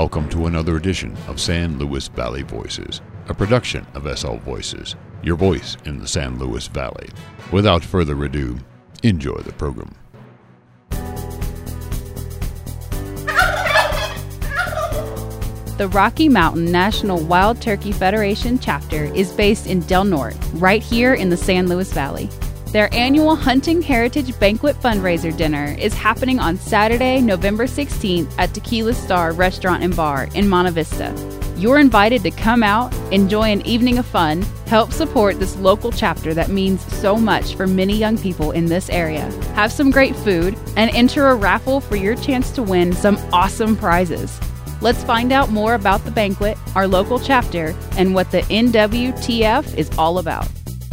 Welcome to another edition of San Luis Valley Voices, a production of SL Voices, your voice in the San Luis Valley. Without further ado, enjoy the program. The Rocky Mountain National Wild Turkey Federation chapter is based in Del Norte, right here in the San Luis Valley. Their annual Hunting Heritage Banquet fundraiser dinner is happening on Saturday, November 16th at Tequila Star Restaurant and Bar in Monte Vista. You're invited to come out, enjoy an evening of fun, help support this local chapter that means so much for many young people in this area. Have some great food, and enter a raffle for your chance to win some awesome prizes. Let's find out more about the banquet, our local chapter, and what the NWTF is all about.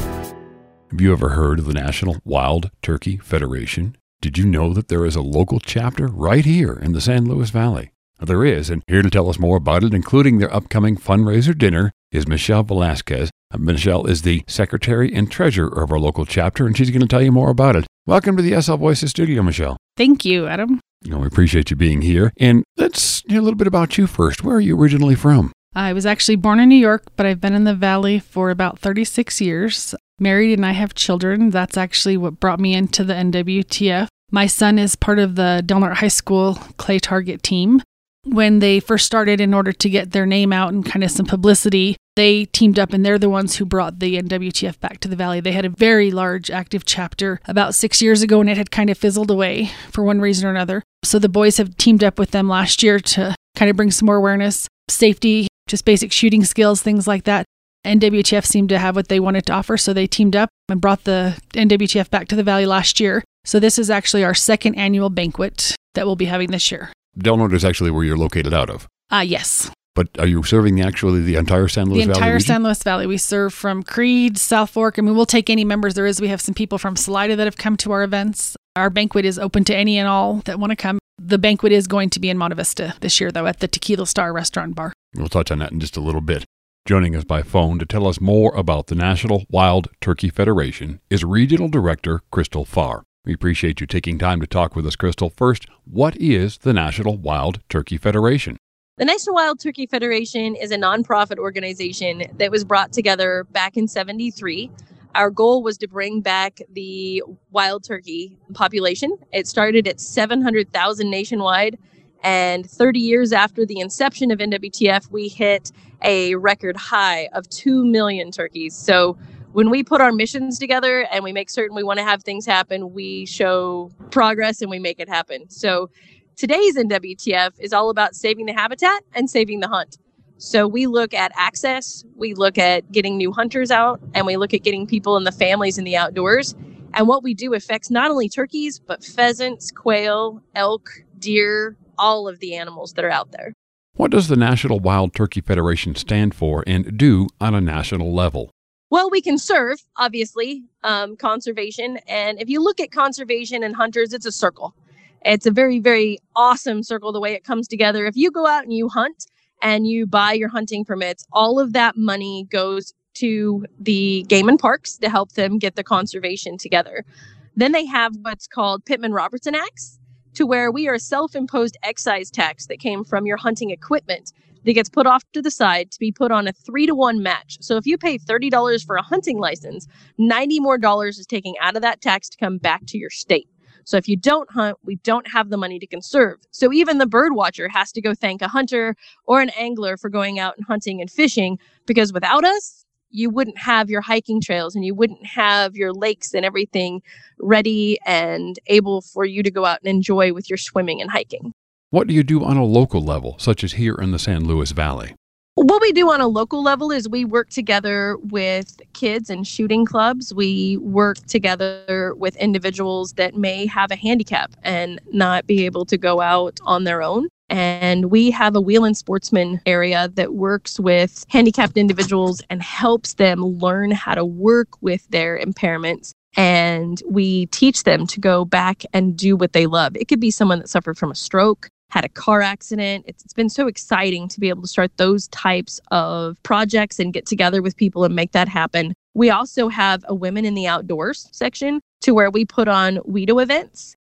Have you ever heard of the National Wild Turkey Federation? Did you know that there is a local chapter right here in the San Luis Valley? There is, and here to tell us more about it, including their upcoming fundraiser dinner, is Michelle Velasquez. Michelle is the secretary and treasurer of our local chapter, and she's going to tell you more about it. Welcome to the SL Voices studio, Michelle. Thank you, Adam. We appreciate you being here. And let's hear a little bit about you first. Where are you originally from? I was actually born in New York, but I've been in the Valley for about 36 years. Married, and I have children. That's actually what brought me into the NWTF. My son is part of the Del Norte High School Clay Target team. When they first started, in order to get their name out and kind of some publicity, they teamed up, and they're the ones who brought the NWTF back to the Valley. They had a very large active chapter about 6 years ago, and it had kind of fizzled away for one reason or another. So the boys have teamed up with them last year to kind of bring some more awareness, safety, just basic shooting skills, things like that. NWTF seemed to have what they wanted to offer, so they teamed up and brought the NWTF back to the Valley last year. So this is actually our second annual banquet that we'll be having this year. Del Norte is actually where you're located out of. Yes. But are you serving the entire San Luis Valley region? The entire San Luis Valley. We serve from Creede, South Fork. I mean, we'll take any members there is. We have some people from Salida that have come to our events. Our banquet is open to any and all that want to come. The banquet is going to be in Monte Vista this year, though, at the Tequila Star Restaurant and Bar. We'll touch on that in just a little bit. Joining us by phone to tell us more about the National Wild Turkey Federation is Regional Director Crystal Farr. We appreciate you taking time to talk with us, Crystal. First, what is the National Wild Turkey Federation? The National Wild Turkey Federation is a nonprofit organization that was brought together back in '73. Our goal was to bring back the wild turkey population. It started at 700,000 nationwide, and 30 years after the inception of NWTF, we hit a record high of 2 million turkeys. So when we put our missions together and we make certain we want to have things happen, we show progress and we make it happen. So today's NWTF is all about saving the habitat and saving the hunt. So we look at access, we look at getting new hunters out, and we look at getting people and the families in the outdoors. And what we do affects not only turkeys, but pheasants, quail, elk, deer, all of the animals that are out there. What does the National Wild Turkey Federation stand for and do on a national level? Well, we can serve, obviously, conservation. And if you look at conservation and hunters, it's a circle. It's a very, very awesome circle, the way it comes together. If you go out and you hunt and you buy your hunting permits, all of that money goes to the game and parks to help them get the conservation together. Then they have what's called Pittman-Robertson Acts, to where we are a self-imposed excise tax that came from your hunting equipment that gets put off to the side to be put on a 3-to-1 match. So if you pay $30 for a hunting license, $90 more is taken out of that tax to come back to your state. So if you don't hunt, we don't have the money to conserve. So even the bird watcher has to go thank a hunter or an angler for going out and hunting and fishing, because without us, you wouldn't have your hiking trails and you wouldn't have your lakes and everything ready and able for you to go out and enjoy with your swimming and hiking. What do you do on a local level, such as here in the San Luis Valley? What we do on a local level is we work together with kids and shooting clubs. We work together with individuals that may have a handicap and not be able to go out on their own. And we have a Wheelin' Sportsman area that works with handicapped individuals and helps them learn how to work with their impairments. And we teach them to go back and do what they love. It could be someone that suffered from a stroke, had a car accident. It's been so exciting to be able to start those types of projects and get together with people and make that happen. We also have a Women in the Outdoors section to where we put on WIDO events.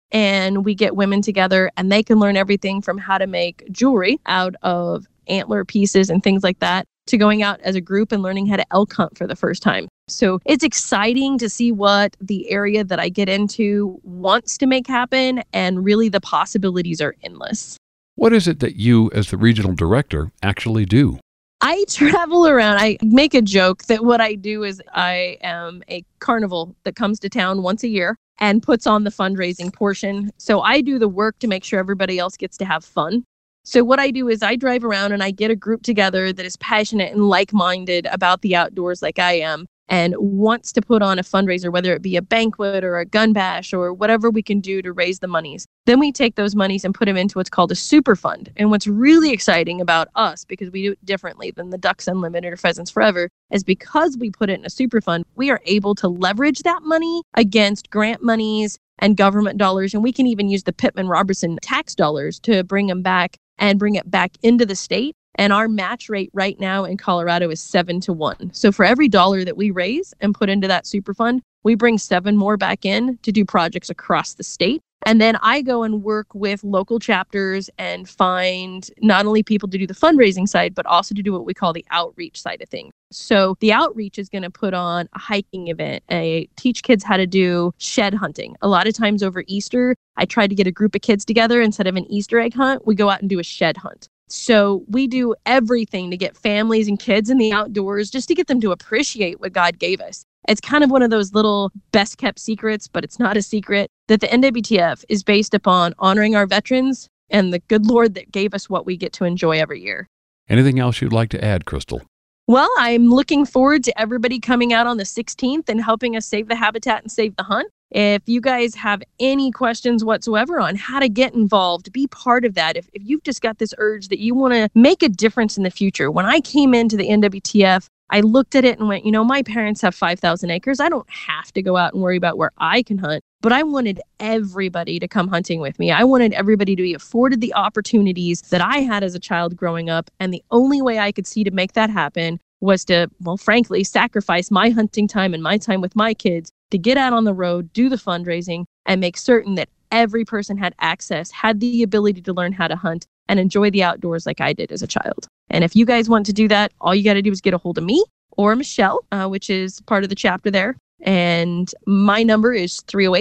and we get women together and they can learn everything from how to make jewelry out of antler pieces and things like that to going out as a group and learning how to elk hunt for the first time. So it's exciting to see what the area that I get into wants to make happen, and really the possibilities are endless. What is it that you, as the regional director, actually do? I travel around. I make a joke that what I do is I am a carnival that comes to town once a year and puts on the fundraising portion. So I do the work to make sure everybody else gets to have fun. So what I do is I drive around and I get a group together that is passionate and like-minded about the outdoors like I am, and wants to put on a fundraiser, whether it be a banquet or a gun bash or whatever we can do to raise the monies. Then we take those monies and put them into what's called a super fund. And what's really exciting about us, because we do it differently than the Ducks Unlimited or Pheasants Forever, is because we put it in a super fund, we are able to leverage that money against grant monies and government dollars. And we can even use the Pittman-Robertson tax dollars to bring them back and bring it back into the state. And our match rate right now in Colorado is 7-1. So for every dollar that we raise and put into that super fund, we bring 7 more back in to do projects across the state. And then I go and work with local chapters and find not only people to do the fundraising side, but also to do what we call the outreach side of things. So the outreach is going to put on a hiking event, teach kids how to do shed hunting. A lot of times over Easter, I try to get a group of kids together. Instead of an Easter egg hunt, we go out and do a shed hunt. So we do everything to get families and kids in the outdoors just to get them to appreciate what God gave us. It's kind of one of those little best kept secrets, but it's not a secret, that the NWTF is based upon honoring our veterans and the good Lord that gave us what we get to enjoy every year. Anything else you'd like to add, Crystal? Well, I'm looking forward to everybody coming out on the 16th and helping us save the habitat and save the hunt. If you guys have any questions whatsoever on how to get involved, be part of that. If you've just got this urge that you want to make a difference in the future. When I came into the NWTF, I looked at it and went, my parents have 5,000 acres. I don't have to go out and worry about where I can hunt, but I wanted everybody to come hunting with me. I wanted everybody to be afforded the opportunities that I had as a child growing up. And the only way I could see to make that happen was to, frankly, sacrifice my hunting time and my time with my kids to get out on the road, do the fundraising, and make certain that every person had access, had the ability to learn how to hunt and enjoy the outdoors like I did as a child. And if you guys want to do that, all you got to do is get a hold of me or Michelle, which is part of the chapter there. And my number is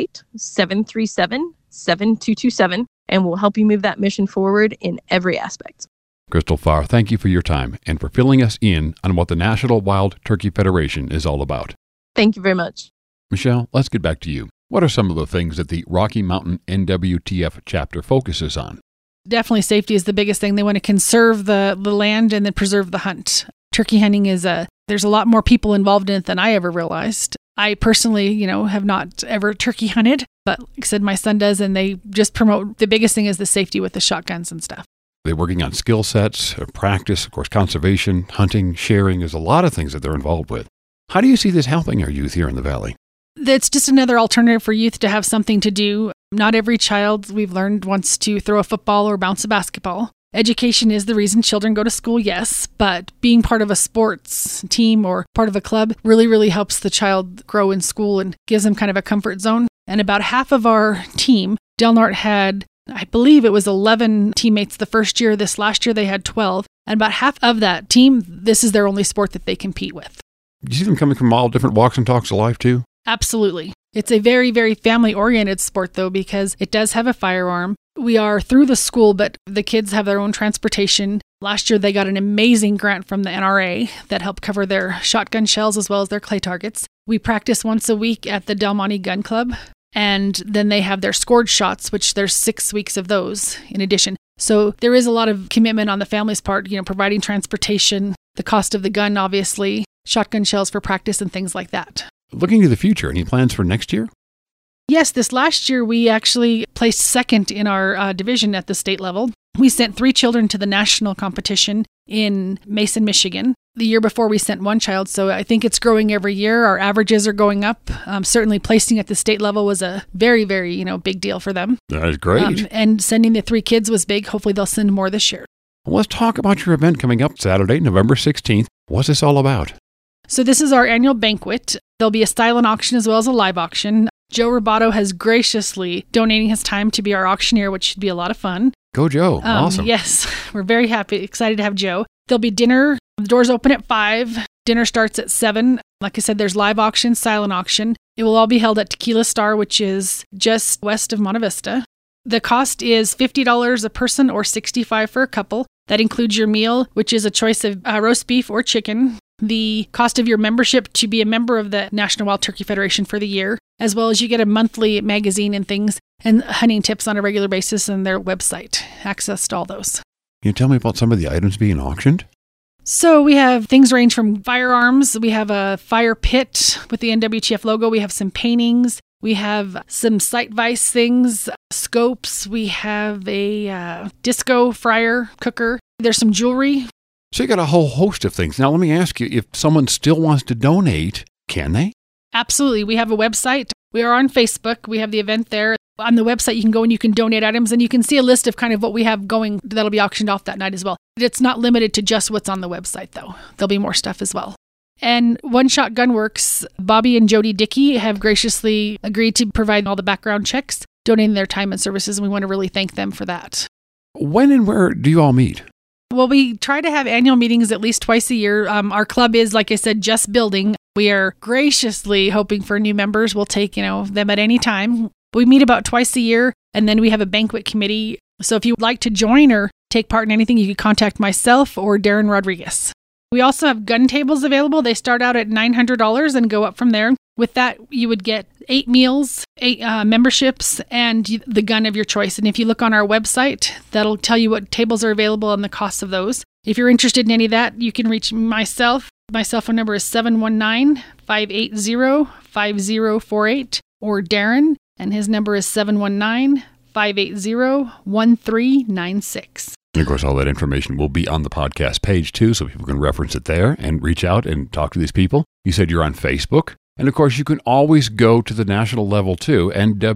308-737-7227, and we'll help you move that mission forward in every aspect. Crystal Farr, thank you for your time and for filling us in on what the National Wild Turkey Federation is all about. Thank you very much. Michelle, let's get back to you. What are some of the things that the Rocky Mountain NWTF chapter focuses on? Definitely safety is the biggest thing. They want to conserve the land and then preserve the hunt. Turkey hunting there's a lot more people involved in it than I ever realized. I personally, have not ever turkey hunted, but like I said, my son does, and they just promote, the biggest thing is the safety with the shotguns and stuff. They're working on skill sets, practice, of course, conservation, hunting, sharing. There's a lot of things that they're involved with. How do you see this helping our youth here in the Valley? It's just another alternative for youth to have something to do. Not every child, we've learned, wants to throw a football or bounce a basketball. Education is the reason children go to school, yes, but being part of a sports team or part of a club really, really helps the child grow in school and gives them kind of a comfort zone. And about half of our team, Del Norte had, I believe it was 11 teammates the first year. This last year they had 12. And about half of that team, this is their only sport that they compete with. Do you see them coming from all different walks and talks of life too? Absolutely. It's a very, very family-oriented sport, though, because it does have a firearm. We are through the school, but the kids have their own transportation. Last year, they got an amazing grant from the NRA that helped cover their shotgun shells as well as their clay targets. We practice once a week at the Del Monte Gun Club, and then they have their scored shots, which there's 6 weeks of those in addition. So there is a lot of commitment on the family's part, providing transportation, the cost of the gun, obviously, shotgun shells for practice and things like that. Looking to the future, any plans for next year? Yes, this last year we actually placed second in our division at the state level. We sent 3 children to the national competition in Mason, Michigan. The year before we sent 1 child, so I think it's growing every year. Our averages are going up. Certainly placing at the state level was a very, very, big deal for them. That is great. And sending the 3 kids was big. Hopefully they'll send more this year. Well, let's talk about your event coming up Saturday, November 16th. What's this all about? So this is our annual banquet. There'll be a silent auction as well as a live auction. Joe Roboto has graciously donating his time to be our auctioneer, which should be a lot of fun. Go, Joe. Awesome. Yes, we're very excited to have Joe. There'll be dinner. The doors open at 5. Dinner starts at 7. Like I said, there's live auction, silent auction. It will all be held at Tequila Star, which is just west of Monte Vista. The cost is $50 a person or $65 for a couple. That includes your meal, which is a choice of roast beef or chicken. The cost of your membership to be a member of the National Wild Turkey Federation for the year, as well as you get a monthly magazine and things and hunting tips on a regular basis on their website. Access to all those. Can you tell me about some of the items being auctioned? So we have things range from firearms. We have a fire pit with the NWTF logo. We have some paintings. We have some sight vice things, scopes. We have a disco fryer cooker. There's some jewelry. So you got a whole host of things. Now, let me ask you, if someone still wants to donate, can they? Absolutely. We have a website. We are on Facebook. We have the event there. On the website, you can go and you can donate items, and you can see a list of kind of what we have going that'll be auctioned off that night as well. It's not limited to just what's on the website, though. There'll be more stuff as well. And One Shot Gunworks, Bobby and Jody Dickey have graciously agreed to provide all the background checks, donating their time and services, and we want to really thank them for that. When and where do you all meet? Well, we try to have annual meetings at least twice a year. Our club is, like I said, just building. We are graciously hoping for new members. We'll take, them at any time. We meet about twice a year, and then we have a banquet committee. So if you'd like to join or take part in anything, you can contact myself or Darren Rodriguez. We also have gun tables available. They start out at $900 and go up from there. With that, you would get 8 meals, 8 memberships, and the gun of your choice. And if you look on our website, that'll tell you what tables are available and the costs of those. If you're interested in any of that, you can reach myself. My cell phone number is 719-580-5048, or Darren, and his number is 719-580-1396. And of course, all that information will be on the podcast page too, so people can reference it there and reach out and talk to these people. You said you're on Facebook. And of course, you can always go to the national level too,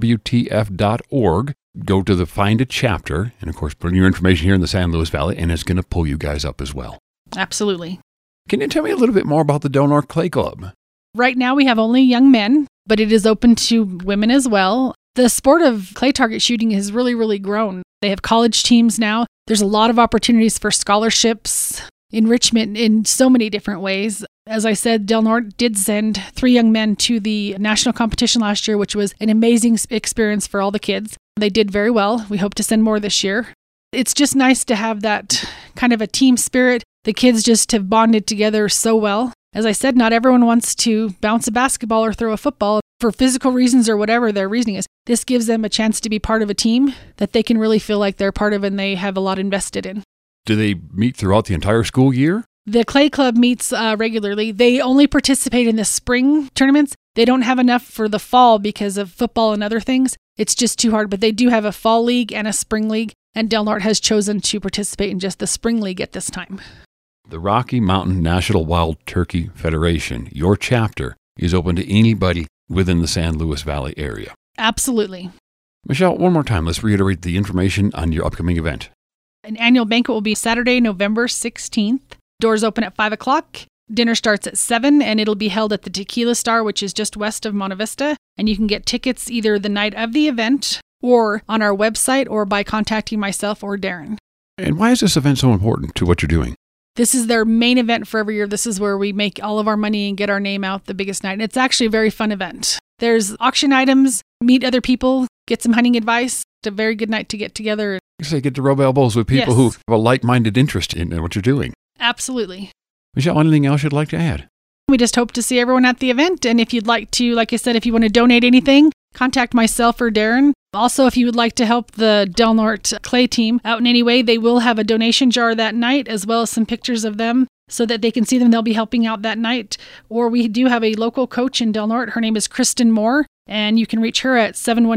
nwtf.org. Go to the Find a Chapter, and of course, put in your information here in the San Luis Valley, and it's going to pull you guys up as well. Absolutely. Can you tell me a little bit more about the Del Norte Clay Club? Right now, we have only young men, but it is open to women as well. The sport of clay target shooting has really, really grown. They have college teams now. There's a lot of opportunities for scholarships, enrichment in so many different ways. As I said, Del Norte did send 3 young men to the national competition last year, which was an amazing experience for all the kids. They did very well. We hope to send more this year. It's just nice to have that kind of a team spirit. The kids just have bonded together so well. As I said, not everyone wants to bounce a basketball or throw a football for physical reasons or whatever their reasoning is. This gives them a chance to be part of a team that they can really feel like they're part of and they have a lot invested in. Do they meet throughout the entire school year? The Clay Club meets regularly. They only participate in the spring tournaments. They don't have enough for the fall because of football and other things. It's just too hard, but they do have a fall league and a spring league, and Del Norte has chosen to participate in just the spring league at this time. The Rocky Mountain National Wild Turkey Federation, your chapter, is open to anybody within the San Luis Valley area. Absolutely. Michelle, one more time, let's reiterate the information on your upcoming event. An annual banquet will be Saturday, November 16th. Doors open at 5 o'clock. Dinner starts at 7, and it'll be held at the Tequila Star, which is just west of Monte Vista. And you can get tickets either the night of the event or on our website or by contacting myself or Darren. And why is this event so important to what you're doing? This is their main event for every year. This is where we make all of our money and get our name out the biggest night. And it's actually a very fun event. There's auction items, meet other people, get some hunting advice. It's a very good night to get together. You say get to rub elbows with people who have a like-minded interest in what you're doing. Absolutely. Michelle, anything else you'd like to add? We just hope to see everyone at the event. And if you'd like to, like I said, if you want to donate anything, contact myself or Darren. Also, if you would like to help the Del Norte Clay team out in any way, they will have a donation jar that night, as well as some pictures of them so that they can see them. They'll be helping out that night. Or we do have a local coach in Del Norte. Her name is Kristen Moore, and you can reach her at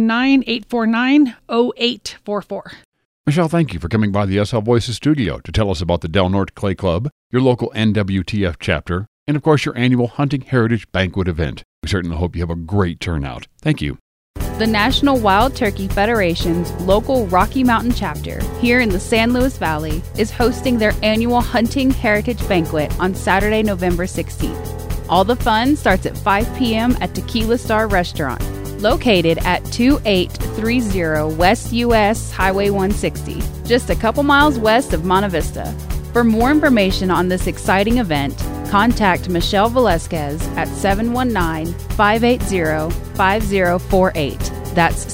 719-849-0844. Michelle, thank you for coming by the SL Voices studio to tell us about the Del Norte Clay Club, your local NWTF chapter, and of course your annual Hunting Heritage Banquet event. We certainly hope you have a great turnout. Thank you. The National Wild Turkey Federation's local Rocky Mountain chapter here in the San Luis Valley is hosting their annual Hunting Heritage Banquet on Saturday, November 16th. All the fun starts at 5 p.m. at Tequila Star Restaurant, located at 2830 West US Highway 160, just a couple miles west of Monte Vista. For more information on this exciting event, contact Michelle Velasquez at 719-580-5048. That's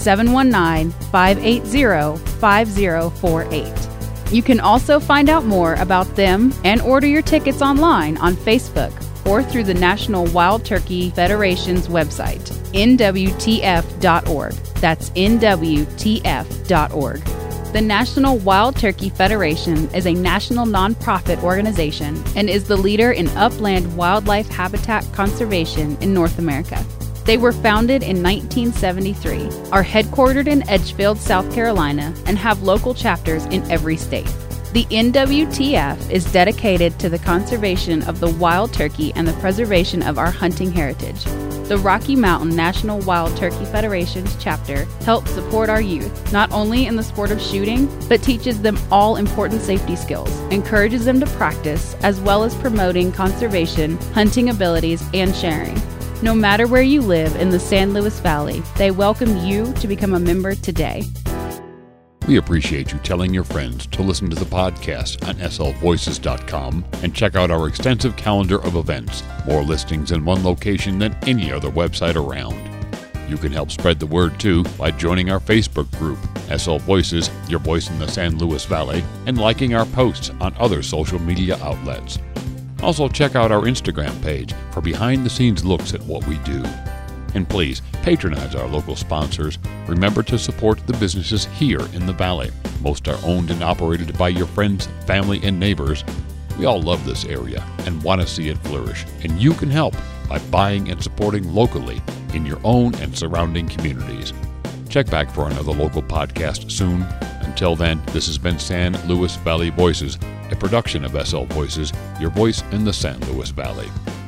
719-580-5048. You can also find out more about them and order your tickets online on Facebook or through the National Wild Turkey Federation's website, nwtf.org. That's nwtf.org. The National Wild Turkey Federation is a national nonprofit organization and is the leader in upland wildlife habitat conservation in North America. They were founded in 1973, are headquartered in Edgefield, South Carolina, and have local chapters in every state. The NWTF is dedicated to the conservation of the wild turkey and the preservation of our hunting heritage. The Rocky Mountain National Wild Turkey Federation's chapter helps support our youth, not only in the sport of shooting, but teaches them all important safety skills, encourages them to practice, as well as promoting conservation, hunting abilities, and sharing. No matter where you live in the San Luis Valley, they welcome you to become a member today. We appreciate you telling your friends to listen to the podcast on slvoices.com and check out our extensive calendar of events, more listings in one location than any other website around. You can help spread the word too by joining our Facebook group, SL Voices, Your Voice in the San Luis Valley, and liking our posts on other social media outlets. Also check out our Instagram page for behind-the-scenes looks at what we do. And please, patronize our local sponsors. Remember to support the businesses here in the Valley. Most are owned and operated by your friends, family, and neighbors. We all love this area and want to see it flourish, and you can help by buying and supporting locally in your own and surrounding communities. Check back for another local podcast soon. Until then, this has been San Luis Valley Voices, a production of SL Voices, your voice in the San Luis Valley.